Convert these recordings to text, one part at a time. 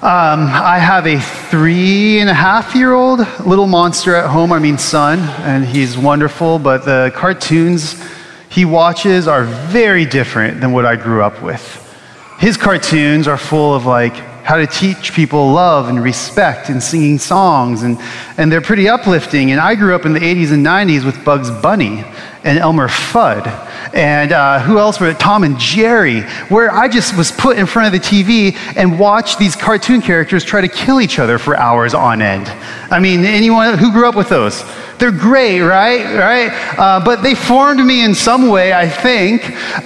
I have a 3.5-year-old little monster at home, son, and he's wonderful, but the cartoons he watches are very different than what I grew up with. His cartoons are full of how to teach people love and respect and singing songs, and they're pretty uplifting. And I grew up in the 80s and 90s with Bugs Bunny and Elmer Fudd. And who else were it? Tom and Jerry, where I just was put in front of the TV and watched these cartoon characters try to kill each other for hours on end. Anyone who grew up with those? They're great, right? But they formed me in some way, I think.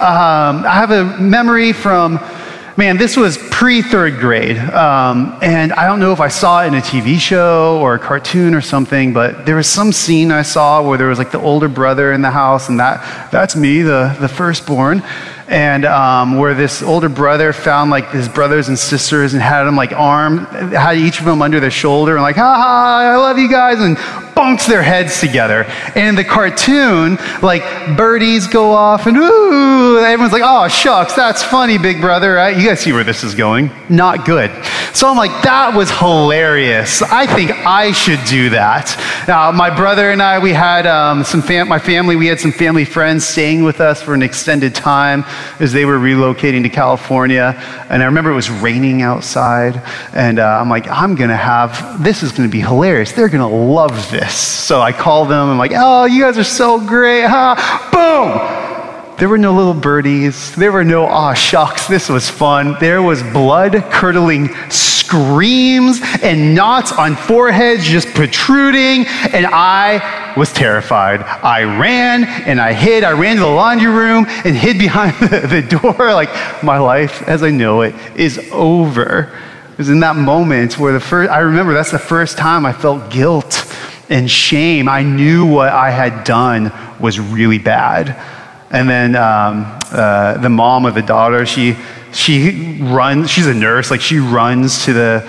I have a memory from, this was pre-third grade. And I don't know if I saw it in a TV show or a cartoon or something, but there was some scene I saw where there was the older brother in the house, and that's me, the firstborn. And where this older brother found his brothers and sisters and had them had each of them under their shoulder and ha ha, I love you guys, and bonks their heads together. And in the cartoon, birdies go off and ooh, everyone's oh shucks, that's funny, big brother, right? You guys see where this is going? Not good. So I'm that was hilarious. I think I should do that. Now, my brother and I, we had my family, we had some family friends staying with us for an extended time as they were relocating to California. And I remember it was raining outside, and I'm this is going to be hilarious. They're going to love this. So I called them. I'm oh, you guys are so great. Boom! There were no little birdies. There were no, aw shucks, this was fun. There was blood-curdling screams and knots on foreheads just protruding, and I was terrified. I ran and I hid. I ran to the laundry room and hid behind the door my life as I know it is over. It was in that moment where I remember that's the first time I felt guilt and shame. I knew what I had done was really bad. And then the mom of the daughter, she runs. She's a nurse. She runs to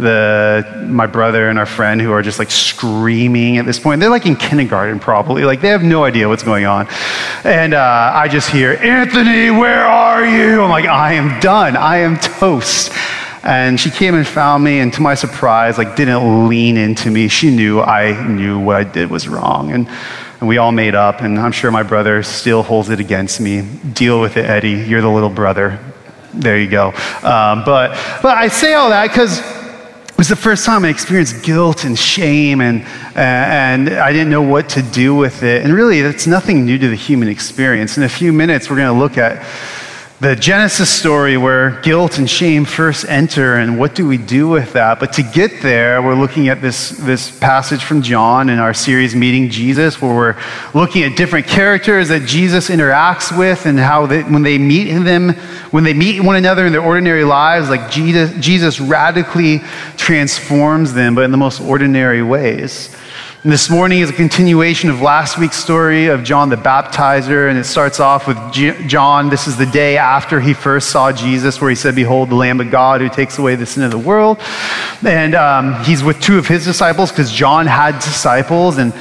my brother and our friend, who are just screaming at this point. They're in kindergarten probably. They have no idea what's going on. And I just hear, Anthony, where are you? I'm I am done. I am toast. And she came and found me, and to my surprise, didn't lean into me. She knew I knew what I did was wrong. And we all made up, and I'm sure my brother still holds it against me. Deal with it, Eddie. You're the little brother. There you go. But I say all that because it was the first time I experienced guilt and shame, and I didn't know what to do with it. And really, that's nothing new to the human experience. In a few minutes, we're going to look at the Genesis story where guilt and shame first enter, and what do we do with that? But to get there, we're looking at this passage from John in our series Meeting Jesus, where we're looking at different characters that Jesus interacts with, and how when they meet one another in their ordinary lives, Jesus radically transforms them, but in the most ordinary ways. And this morning is a continuation of last week's story of John the Baptizer, and it starts off with John. This is the day after he first saw Jesus, where he said, "Behold, the Lamb of God who takes away the sin of the world." And he's with two of his disciples, because John had disciples, and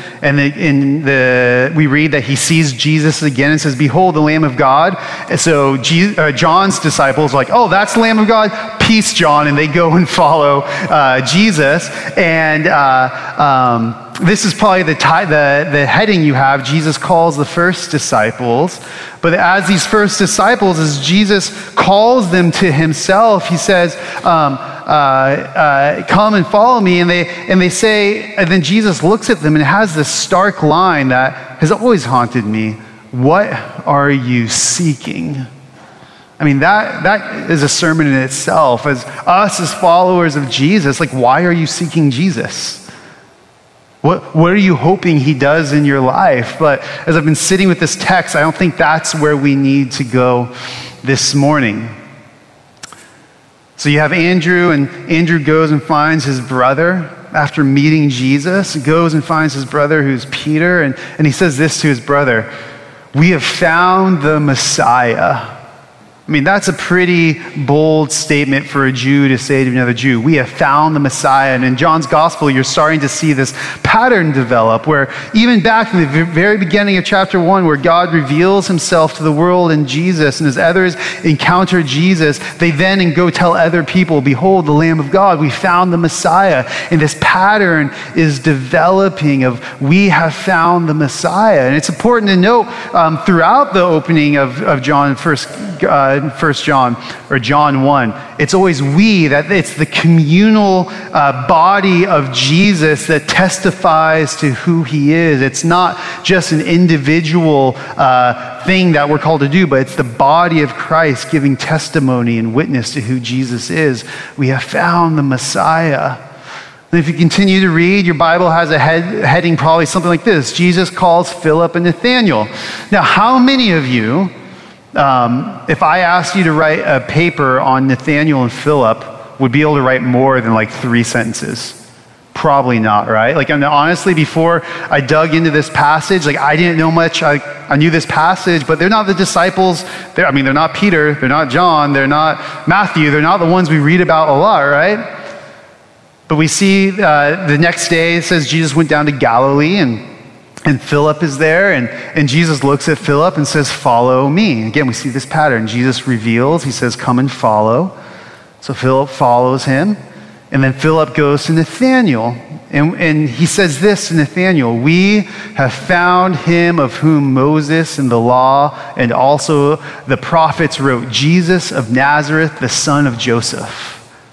we read that he sees Jesus again and says, "Behold, the Lamb of God." And so John's disciples are "Oh, that's the Lamb of God? Peace, John," and they go and follow Jesus. And this is probably the heading you have. Jesus calls the first disciples. But as these first disciples, as Jesus calls them to himself, he says, come and follow me. And they say, and then Jesus looks at them and has this stark line that has always haunted me. What are you seeking? That is a sermon in itself. As us, as followers of Jesus, why are you seeking Jesus? What are you hoping he does in your life? But as I've been sitting with this text, I don't think that's where we need to go this morning. So you have Andrew, and Andrew goes and finds his brother after meeting Jesus. He goes and finds his brother, who's Peter, and he says this to his brother: "We have found the Messiah." I mean, that's a pretty bold statement for a Jew to say to another Jew. We have found the Messiah. And in John's gospel, you're starting to see this pattern develop where even back in the very beginning of chapter 1, where God reveals himself to the world in Jesus, and as others encounter Jesus, they then go tell other people, behold, the Lamb of God, we found the Messiah. And this pattern is developing of we have found the Messiah. And it's important to note throughout the opening of John, First John or John 1, it's always we, that it's the communal body of Jesus that testifies to who he is. It's not just an individual thing that we're called to do, but it's the body of Christ giving testimony and witness to who Jesus is. We have found the Messiah. And if you continue to read, your Bible has a heading probably something like this: Jesus calls Philip and Nathanael. Now, how many of you, if I asked you to write a paper on Nathanael and Philip, would be able to write more than like 3 sentences? Probably not, right? Like, honestly, before I dug into this passage, like, I didn't know much. I knew this passage, but they're not the disciples. They're not Peter. They're not John. They're not Matthew. They're not the ones we read about a lot, right? But we see the next day, it says Jesus went down to Galilee, and Philip is there, and Jesus looks at Philip and says, follow me. Again, we see this pattern. Jesus reveals, he says, come and follow. So Philip follows him, and then Philip goes to Nathanael, and he says this to Nathanael: we have found him of whom Moses and the law and also the prophets wrote, Jesus of Nazareth, the son of Joseph.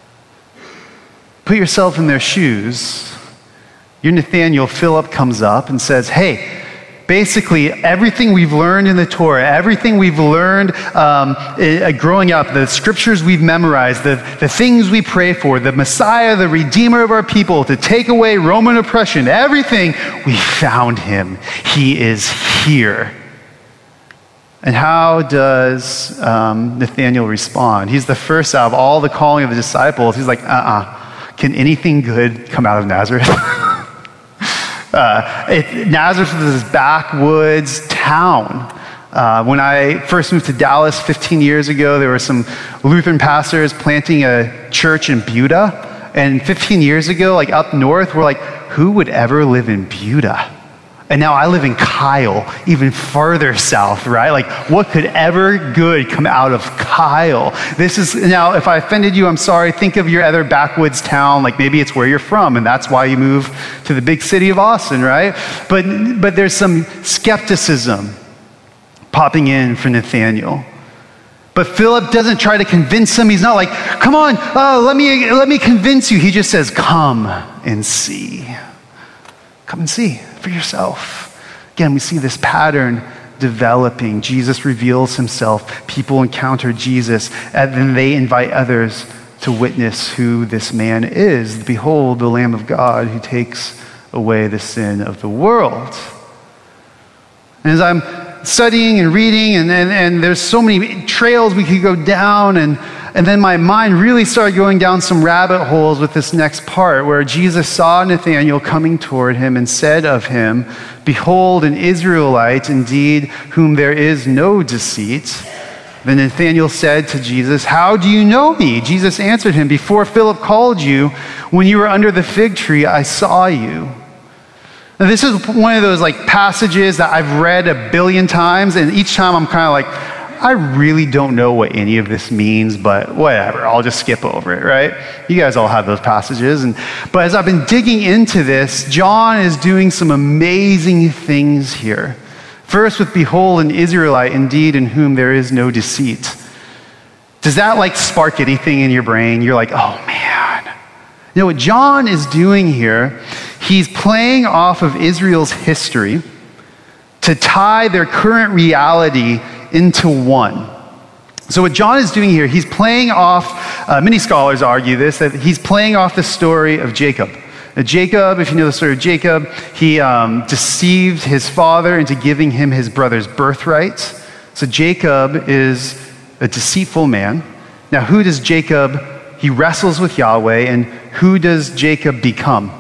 Put yourself in their shoes. You're Nathanael. Philip comes up and says, hey, basically everything we've learned in the Torah, everything we've learned growing up, the scriptures we've memorized, the things we pray for, the Messiah, the Redeemer of our people, to take away Roman oppression, everything, we found him. He is here. And how does Nathanael respond? He's the first out of all the calling of the disciples. He's like, can anything good come out of Nazareth? Nazareth is this backwoods town. When I first moved to Dallas 15 years ago, there were some Lutheran pastors planting a church in Buda. And 15 years ago, like up north, we're like, who would ever live in Buda? And now I live in Kyle, even farther south, right? Like, what could ever good come out of Kyle? This is, now, if I offended you, I'm sorry. Think of your other backwoods town, like maybe it's where you're from, and that's why you move to the big city of Austin, right? But there's some skepticism popping in for Nathanael. But Philip doesn't try to convince him. He's not like, come on, let me convince you. He just says, come and see. Come and see for yourself. Again, we see this pattern developing. Jesus reveals himself. People encounter Jesus, and then they invite others to witness who this man is. Behold, the Lamb of God who takes away the sin of the world. And as I'm studying and reading, and there's so many trails we could go down, and then my mind really started going down some rabbit holes with this next part, where Jesus saw Nathanael coming toward him and said of him, behold, an Israelite indeed, whom there is no deceit. Then Nathanael said to Jesus, how do you know me? Jesus answered him, before Philip called you, when you were under the fig tree, I saw you. Now, this is one of those like passages that I've read a billion times, and each time I'm kind of like, I really don't know what any of this means, but whatever, I'll just skip over it, right? You guys all have those passages. But as I've been digging into this, John is doing some amazing things here. First with, behold, an Israelite indeed in whom there is no deceit. Does that like spark anything in your brain? You're like, oh man. You know what John is doing here? He's playing off of Israel's history to tie their current reality into one. So what John is doing here, he's playing off, many scholars argue this, that he's playing off the story of Jacob. Jacob, if you know the story of Jacob, he deceived his father into giving him his brother's birthright. So Jacob is a deceitful man. Now who does Jacob, he wrestles with Yahweh, and who does Jacob become?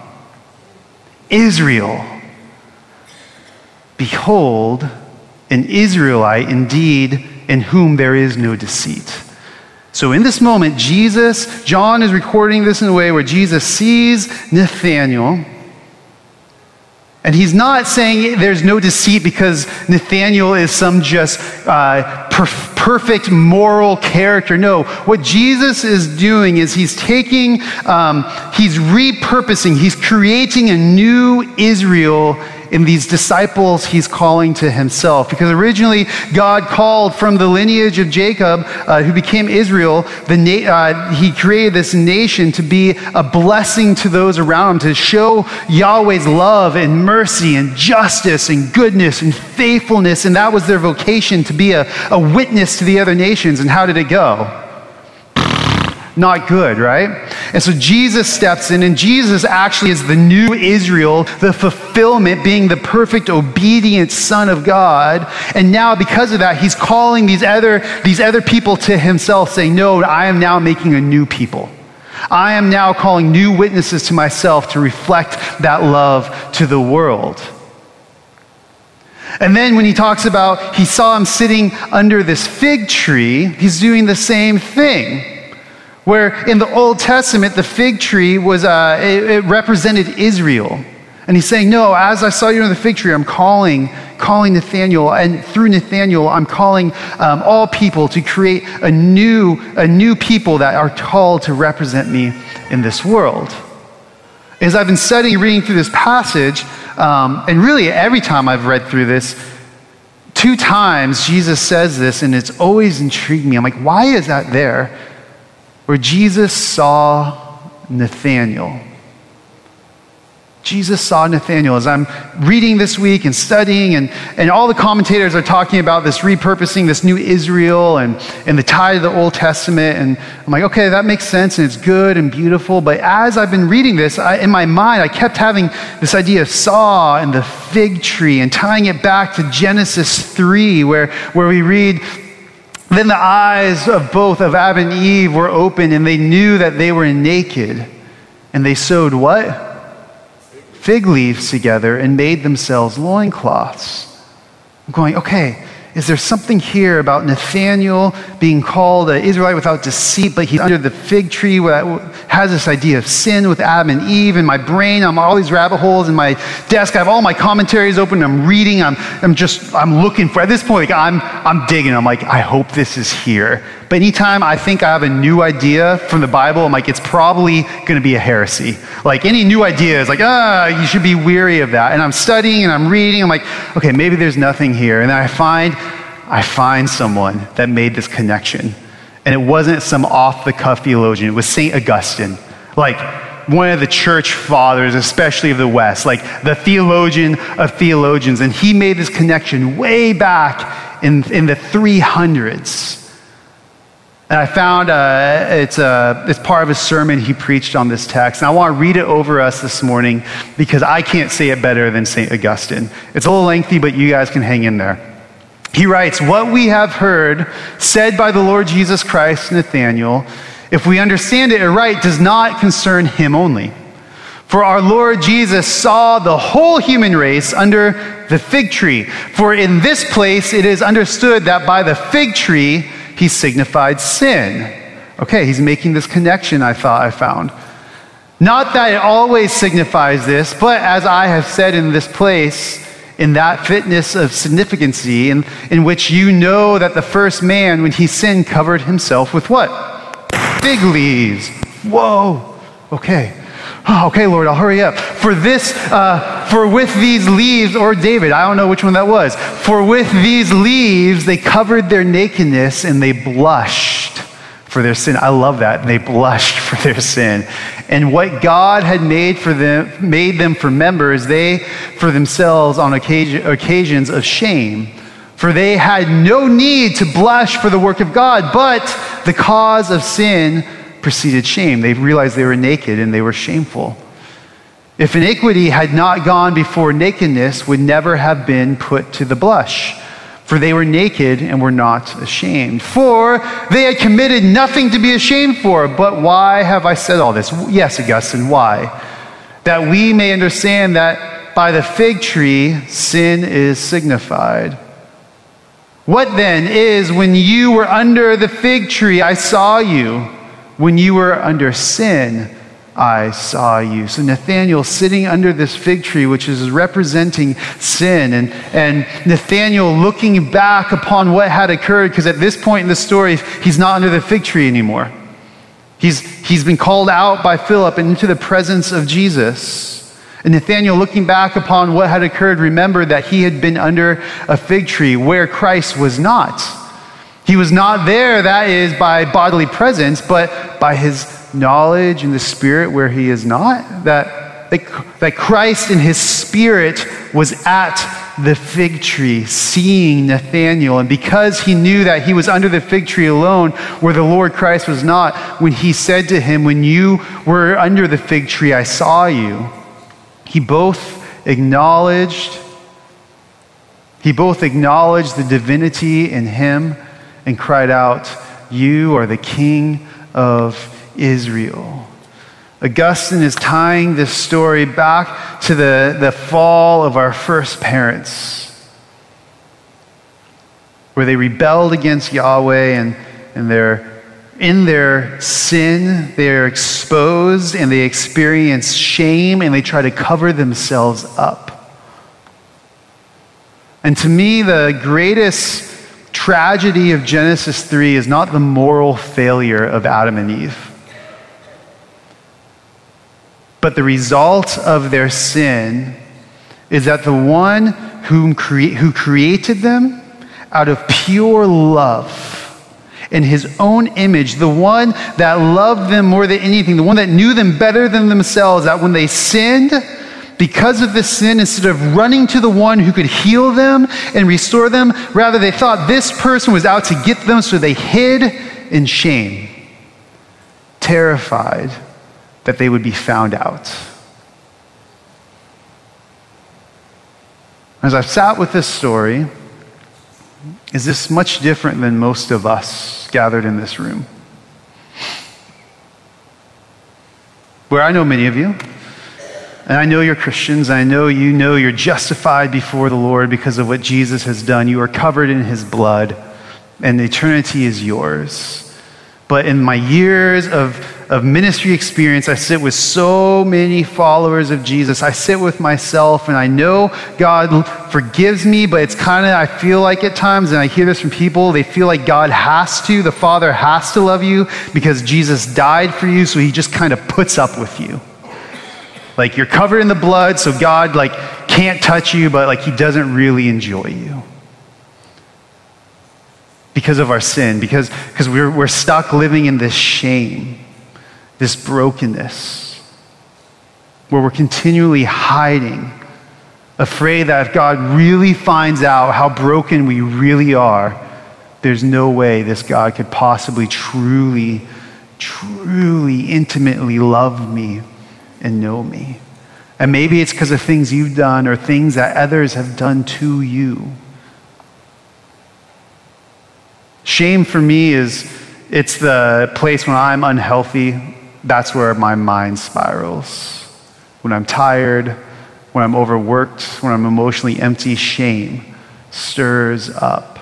Israel. Behold, an Israelite indeed in whom there is no deceit. So in this moment, John is recording this in a way where Jesus sees Nathanael, and he's not saying there's no deceit because Nathanael is some just perfect moral character. No, what Jesus is doing is he's repurposing, he's creating a new Israel in these disciples he's calling to himself. Because originally God called from the lineage of Jacob, who became Israel, he created this nation to be a blessing to those around him, to show Yahweh's love and mercy and justice and goodness and faithfulness. And that was their vocation, to be a witness to the other nations. And how did it go? Not good, right? And so Jesus steps in, and Jesus actually is the new Israel, the fulfillment, being the perfect, obedient Son of God. And now, because of that, he's calling these other people to himself, saying, no, I am now making a new people. I am now calling new witnesses to myself to reflect that love to the world. And then when he talks about, he saw him sitting under this fig tree, he's doing the same thing. Where in the Old Testament, the fig tree was, it represented Israel. And he's saying, no, as I saw you under the fig tree, I'm calling Nathanael, and through Nathanael, I'm calling all people to create a new people that are called to represent me in this world. As I've been reading through this passage, and really every time I've read through this, 2 times Jesus says this, and it's always intrigued me. I'm like, why is that there? Where Jesus saw Nathanael. Jesus saw Nathanael. As I'm reading this week and studying, and all the commentators are talking about this repurposing, this new Israel, and the tie to the Old Testament. And I'm like, okay, that makes sense, and it's good and beautiful. But as I've been reading this, in my mind, I kept having this idea of saw and the fig tree, and tying it back to Genesis 3, where we read, then the eyes of both of Adam and Eve were open, and they knew that they were naked. And they sewed what? Fig leaves together and made themselves loincloths. I'm going, okay, is there something here about Nathanael being called an Israelite without deceit, but he's under the fig tree that has this idea of sin with Adam and Eve? In my brain, I'm all these rabbit holes. In my desk, I have all my commentaries open. I'm reading. I'm looking for. At this point, like, I'm digging. I'm like, I hope this is here. But anytime I think I have a new idea from the Bible, I'm like, it's probably going to be a heresy. Like, any new idea is like, you should be weary of that. And I'm studying and I'm reading. I'm like, okay, maybe there's nothing here. And then I find someone that made this connection. And it wasn't some off-the-cuff theologian. It was St. Augustine, like one of the church fathers, especially of the West, like the theologian of theologians. And he made this connection way back in the 300s. And I found it's part of a sermon he preached on this text. And I want to read it over us this morning because I can't say it better than St. Augustine. It's a little lengthy, but you guys can hang in there. He writes, what we have heard said by the Lord Jesus Christ to Nathanael, if we understand it aright, does not concern him only. For our Lord Jesus saw the whole human race under the fig tree. For in this place it is understood that by the fig tree he signified sin. Okay, he's making this connection I found. Not that it always signifies this, but as I have said in this place, in that fitness of significancy, in which you know that the first man, when he sinned, covered himself with what? Fig leaves. Whoa. Okay. Oh, okay, Lord, I'll hurry up. For with these leaves, or David, I don't know which one that was. For with these leaves, they covered their nakedness and they blushed for their sin. I love that. They blushed for their sin. And what God had made them for members, they for themselves on occasions of shame. For they had no need to blush for the work of God, but the cause of sin preceded shame. They realized they were naked and they were shameful. If iniquity had not gone before, nakedness would never have been put to the blush. For they were naked and were not ashamed. For they had committed nothing to be ashamed for. But why have I said all this? Yes, Augustine, why? That we may understand that by the fig tree sin is signified. What then is when you were under the fig tree, I saw you. When you were under sin, I saw you. So Nathanael sitting under this fig tree, which is representing sin, and Nathanael looking back upon what had occurred, because at this point in the story, he's not under the fig tree anymore. He's been called out by Philip and into the presence of Jesus. And Nathanael, looking back upon what had occurred, remembered that he had been under a fig tree where Christ was not. He was not there, that is, by bodily presence, but by his knowledge in the Spirit where he is not. That Christ in his Spirit was at the fig tree, seeing Nathanael. And because he knew that he was under the fig tree alone, where the Lord Christ was not, when he said to him, when you were under the fig tree, I saw you. He both acknowledged the divinity in him and cried out, you are the King of Israel. Augustine is tying this story back to the fall of our first parents, where they rebelled against Yahweh, and they're in their sin, they are exposed and they experience shame and they try to cover themselves up. And to me, the greatest tragedy of Genesis 3 is not the moral failure of Adam and Eve, but the result of their sin is that the one who created them out of pure love, in his own image, the one that loved them more than anything, the one that knew them better than themselves, that when they sinned, because of this sin, instead of running to the one who could heal them and restore them, rather they thought this person was out to get them, so they hid in shame, terrified that they would be found out. As I've sat with this story, is this much different than most of us gathered in this room? Where I know many of you, and I know you're Christians, I know you're justified before the Lord because of what Jesus has done. You are covered in his blood, and eternity is yours. But in my years of ministry experience, I sit with so many followers of Jesus. I sit with myself, and I know God forgives me, but it's kind of, I feel like at times, and I hear this from people, they feel like God has to, the Father has to love you because Jesus died for you, so he just kind of puts up with you. Like you're covered in the blood, so God can't touch you, but he doesn't really enjoy you. Because of our sin, because we're stuck living in this shame, this brokenness, where we're continually hiding, afraid that if God really finds out how broken we really are, there's no way this God could possibly truly, intimately love me and know me. And maybe it's because of things you've done or things that others have done to you. Shame for me it's the place when I'm unhealthy. That's where my mind spirals. When I'm tired, when I'm overworked, when I'm emotionally empty, shame stirs up.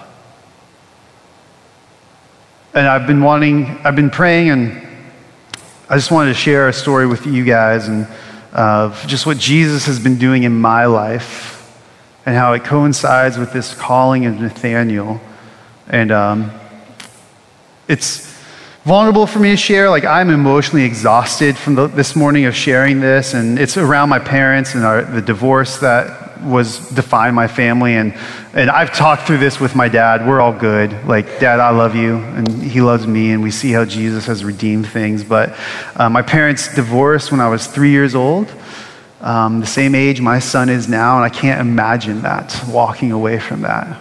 And I've been praying, and I just wanted to share a story with you guys and of just what Jesus has been doing in my life and how it coincides with this calling of Nathanael. And it's vulnerable for me to share. I'm emotionally exhausted from this morning of sharing this, and it's around my parents and the divorce that defined my family. And I've talked through this with my dad. We're all good. Dad, I love you, and he loves me, and we see how Jesus has redeemed things. But my parents divorced when I was 3 years old, the same age my son is now, and I can't imagine that, walking away from that.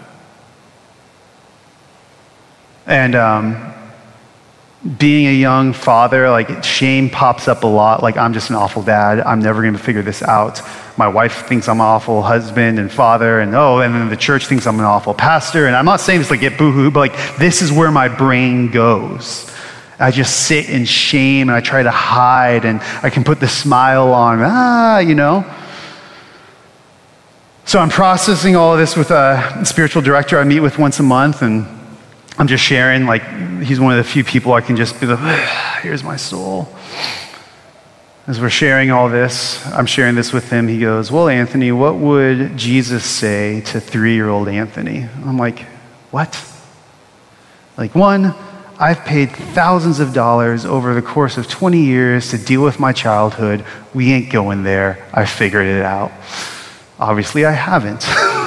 And being a young father, shame pops up a lot. I'm just an awful dad. I'm never going to figure this out. My wife thinks I'm an awful husband and father, and then the church thinks I'm an awful pastor. And I'm not saying this get boohoo, but this is where my brain goes. I just sit in shame and I try to hide, and I can put the smile on, So I'm processing all of this with a spiritual director I meet with once a month, and I'm just sharing, like, he's one of the few people I can just be like, here's my soul. As we're sharing all this, I'm sharing this with him. He goes, well, Anthony, what would Jesus say to 3-year-old Anthony? I'm like, what? Like, one, I've paid thousands of dollars over the course of 20 years to deal with my childhood. We ain't going there. I figured it out. Obviously, I haven't.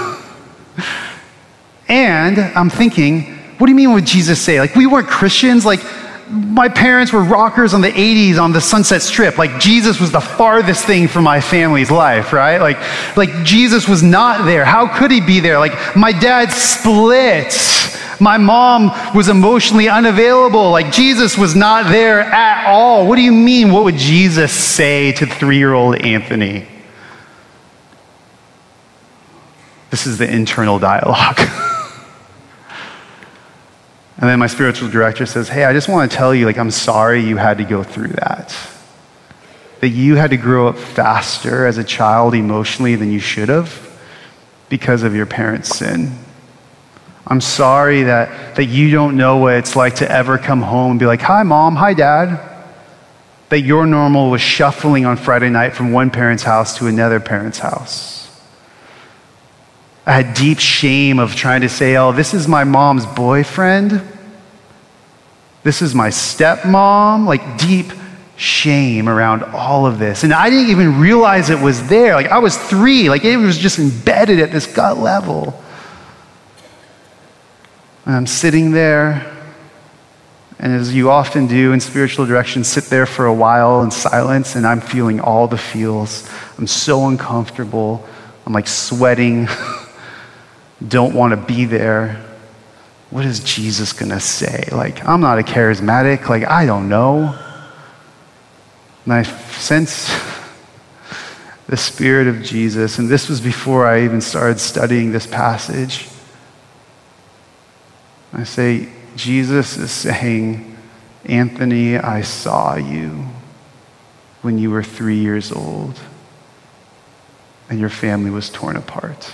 And I'm thinking, what do you mean what would Jesus say? Like, we weren't Christians. Like, my parents were rockers on the 80s on the Sunset Strip. Like, Jesus was the farthest thing from my family's life, right? Like Jesus was not there. How could he be there? Like, my dad split. My mom was emotionally unavailable. Like, Jesus was not there at all. What do you mean? What would Jesus say to 3-year-old Anthony? This is the internal dialogue. And then my spiritual director says, hey, I just want to tell you, like, I'm sorry you had to go through that. That you had to grow up faster as a child emotionally than you should have because of your parents' sin. I'm sorry that you don't know what it's like to ever come home and be like, hi, Mom, hi, Dad. That your normal was shuffling on Friday night from one parent's house to another parent's house. I had deep shame of trying to say, oh, this is my mom's boyfriend. This is my stepmom. Like, deep shame around all of this. And I didn't even realize it was there. Like, I was 3. Like, it was just embedded at this gut level. And I'm sitting there, and as you often do in spiritual direction, sit there for a while in silence, and I'm feeling all the feels. I'm so uncomfortable. I'm like sweating. Don't want to be there. What is Jesus going to say? Like, I'm not a charismatic. Like, I don't know. And I sense the Spirit of Jesus, and this was before I even started studying this passage. I say, Jesus is saying, Anthony, I saw you when you were 3 years old and your family was torn apart.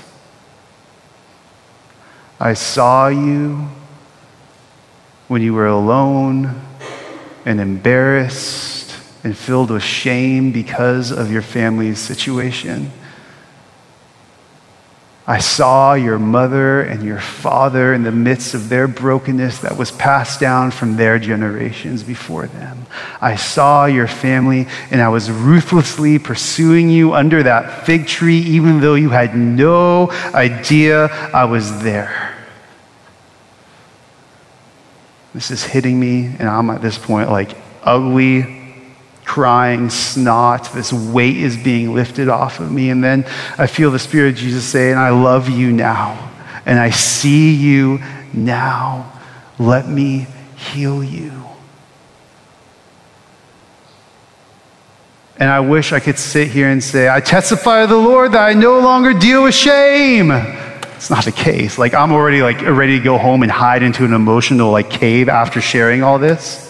I saw you when you were alone and embarrassed and filled with shame because of your family's situation. I saw your mother and your father in the midst of their brokenness that was passed down from their generations before them. I saw your family, and I was ruthlessly pursuing you under that fig tree, even though you had no idea I was there. This is hitting me, and I'm at this point like ugly, crying, snot. This weight is being lifted off of me. And then I feel the Spirit of Jesus say, and I love you now, and I see you now. Let me heal you. And I wish I could sit here and say, I testify to the Lord that I no longer deal with shame. It's not the case. Like, I'm already like ready to go home and hide into an emotional like cave after sharing all this.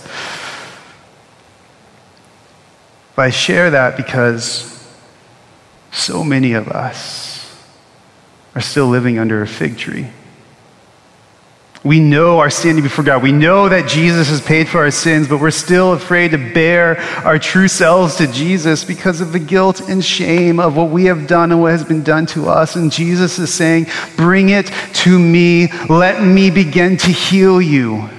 But I share that because so many of us are still living under a fig tree. We know our standing before God. We know that Jesus has paid for our sins, but we're still afraid to bear our true selves to Jesus because of the guilt and shame of what we have done and what has been done to us. And Jesus is saying, bring it to me. Let me begin to heal you.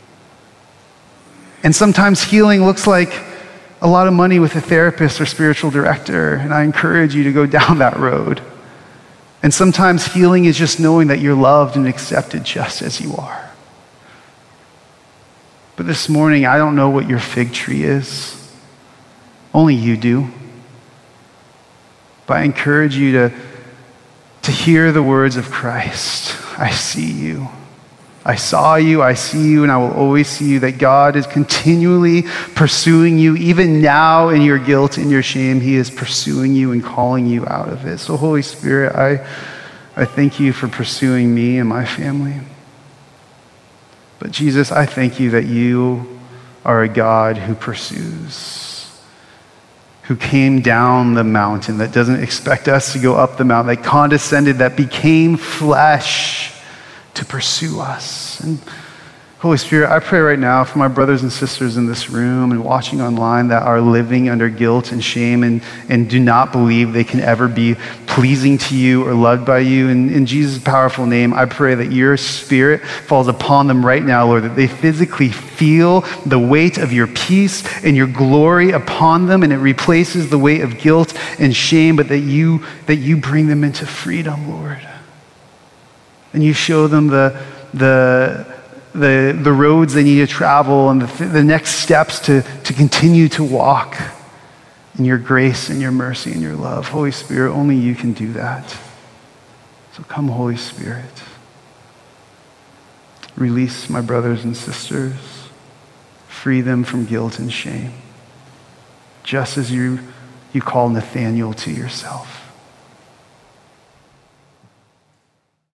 And sometimes healing looks like a lot of money with a therapist or spiritual director, and I encourage you to go down that road. And sometimes healing is just knowing that you're loved and accepted just as you are. But this morning, I don't know what your fig tree is. Only you do. But I encourage you to hear the words of Christ. I see you. I saw you, I see you, and I will always see you, that God is continually pursuing you. Even now in your guilt and your shame, he is pursuing you and calling you out of it. So Holy Spirit, I thank you for pursuing me and my family. But Jesus, I thank you that you are a God who pursues, who came down the mountain, that doesn't expect us to go up the mountain, that condescended, that became flesh to pursue us. And Holy Spirit, I pray right now for my brothers and sisters in this room and watching online that are living under guilt and shame and do not believe they can ever be pleasing to you or loved by you. In Jesus' powerful name, I pray that your Spirit falls upon them right now, Lord, that they physically feel the weight of your peace and your glory upon them, and it replaces the weight of guilt and shame, but that you bring them into freedom, Lord. And you show them the roads they need to travel and the next steps to continue to walk in your grace and your mercy and your love. Holy Spirit, only you can do that. So come, Holy Spirit. Release my brothers and sisters. Free them from guilt and shame. Just as you call Nathanael to yourself.